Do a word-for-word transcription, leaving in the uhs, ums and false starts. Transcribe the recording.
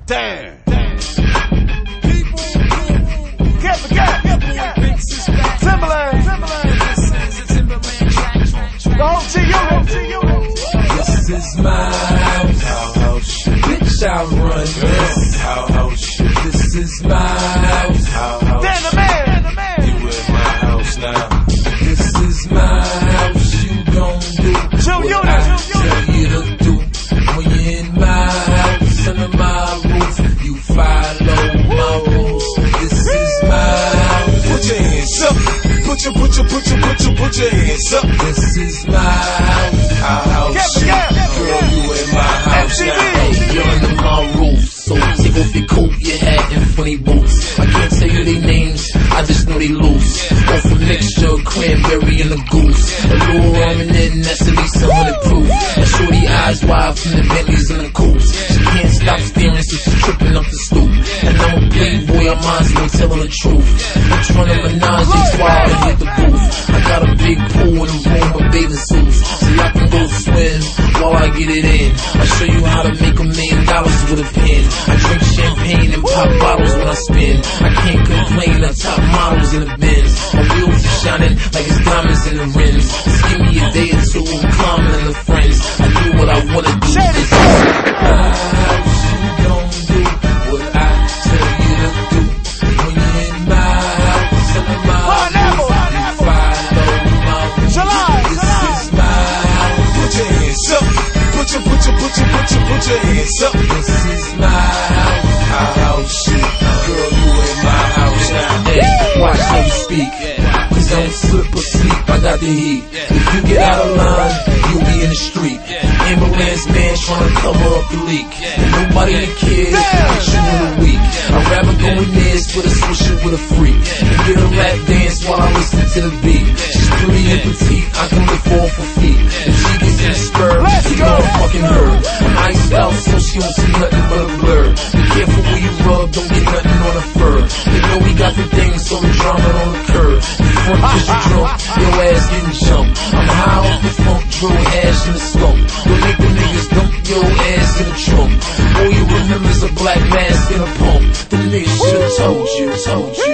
Damn. Damn. People, get the gap. Timberland. The whole T-Unit. This is my house. House shit. Bitch, I run this. House shit. This is my house. House. Dan the man. The man. You in my house now. This is my house. You gon' do what I tell you to do. When you're in my house, under my roof, you follow my rules. This is my house. Put your hands up. Put your, put your, put your, put your, put your hands up. This is my house. House shit. Girl, you in my house now. Hey, you're under my roof, so take off your coat, your hat, and funny boots. I can't tell you their names, I just know they loose. Off a mixture of cranberry and a goose. A little rum and then that's at least some of the proof. And shorty eyes wide from the Bentleys and the coupes. She can't stop staring, so she's tripping up the stoop. And I'm a playboy, I might as well tell her the truth. I'm trying to menage a trois and hit the booth. I got a big pool in the room with bathing suits, so y'all can go swim while I get it in. I'll show you how to make a million dollars with a pen. I drink champagne and pop bottles when I spin. I can't complain, I top models in the Benz. My wheels are shining like it's diamonds in the rims. Just give me a day or two, I'm climbing in the friends. I do what I wanna do. This is my house, you gon' do what I tell you to do. When you're in my house, under my roof, you follow my rules. This is my house. Put your hands up. Put your, put your, put your, put your, put your hands up. This is my house. House shit. Girl, you in my house now. Hey, watch how you speak, cause I don't slip or sleep, I got the heat. If you get out of line, you'll be in the street. Ambulance man trying to cover up the leak. And nobody in the kid put you in a week. I'd rather go in this with a swisher with a freak and get a lap dance while I listen to the beat. She's pretty and petite, I can lift off her feet. If she gets in a spur, she gon' fucking her. I'm iced out so she don't see nothing but a blur. Be careful where you rub, don't get nothing on her fur. They know we got the things, so the drama don't occur. You front cause you drunk, your ass getting jumped. I'm high off the funk, drill hash in the skunk. Don't make the niggas dump your ass in the trunk. All you remember's a black mask and a pump. The niggas should've told you, told you.